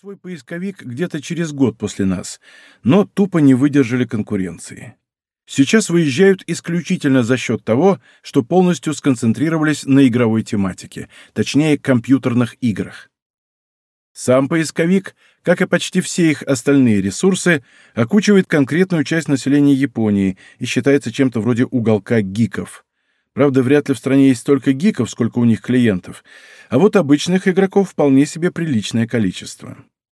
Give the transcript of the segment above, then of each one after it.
свой поисковик где-то через год после нас, но тупо не выдержали конкуренции. Сейчас выезжают исключительно за счет того, что полностью сконцентрировались на игровой тематике, точнее, компьютерных играх. Сам поисковик, как и почти все их остальные ресурсы, окучивает конкретную часть населения Японии и считается чем-то вроде уголка гиков. Правда, вряд ли в стране есть столько гиков, сколько у них клиентов, а вот обычных игроков вполне себе приличное количество.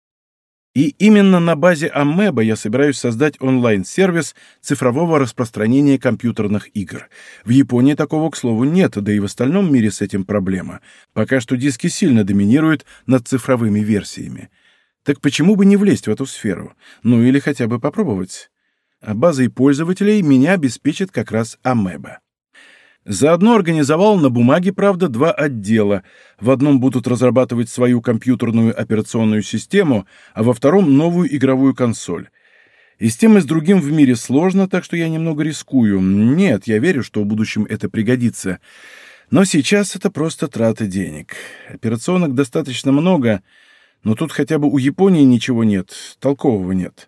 И именно на базе Амеба я собираюсь создать онлайн-сервис цифрового распространения компьютерных игр. В Японии такого, к слову, нет, да и в остальном мире с этим проблема. Пока что диски сильно доминируют над цифровыми версиями. Так почему бы не влезть в эту сферу? Ну или хотя бы попробовать? А базой пользователей меня обеспечит как раз Амеба. Заодно организовал на бумаге, правда, 2 отдела. В одном будут разрабатывать свою компьютерную операционную систему, а во втором — новую игровую консоль. И с тем, и с другим в мире сложно, так что я немного рискую. Нет, я верю, что в будущем это пригодится. Но сейчас это просто трата денег. Операционок достаточно много, но тут хотя бы у Японии ничего нет, толкового нет.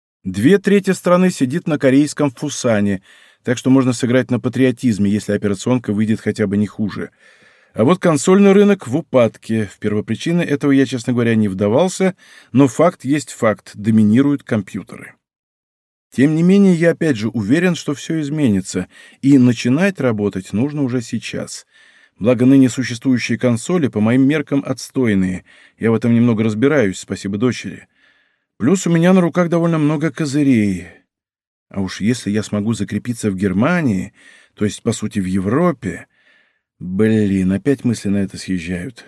2/3 страны сидит на корейском Фусане, так что можно сыграть на патриотизме, если операционка выйдет хотя бы не хуже. А вот консольный рынок в упадке. В первопричины этого я, честно говоря, не вдавался, но факт есть факт, доминируют компьютеры. Тем не менее, я опять же уверен, что все изменится, и начинать работать нужно уже сейчас. Благо, ныне существующие консоли, по моим меркам, отстойные. Я в этом немного разбираюсь, спасибо дочери. Плюс у меня на руках довольно много козырей. А уж если я смогу закрепиться в Германии, то есть, по сути, в Европе... Блин, опять мысли на это съезжают.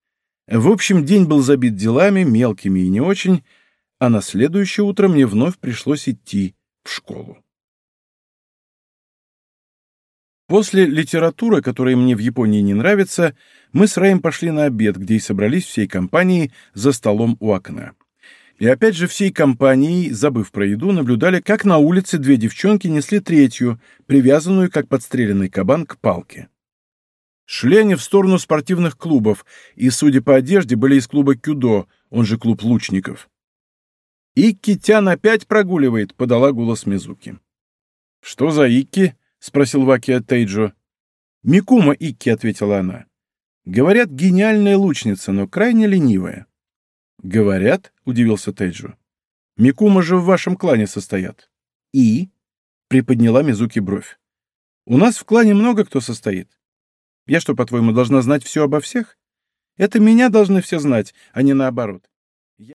В общем, день был забит делами, мелкими и не очень, а на следующее утро мне вновь пришлось идти в школу. После литературы, которая мне в Японии не нравится, мы с Раем пошли на обед, где и собрались всей компанией за столом у окна. И опять же всей компанией, забыв про еду, наблюдали, как на улице 2 девчонки несли 3-ю, привязанную, как подстреленный кабан, к палке. Шли они в сторону спортивных клубов, и, судя по одежде, были из клуба кюдо, он же клуб лучников. «Икки-тян опять прогуливает», — подала голос Мизуки. «Что за Икки?» — спросил Вакия Тейджо. «Микума Икки», — ответила она. «Говорят, гениальная лучница, но крайне ленивая». «Говорят?» — удивился Тейджо. «Микума же в вашем клане состоят». «И?» — приподняла Мизуки бровь. «У нас в клане много кто состоит. Я что, по-твоему, должна знать все обо всех? Это меня должны все знать, а не наоборот.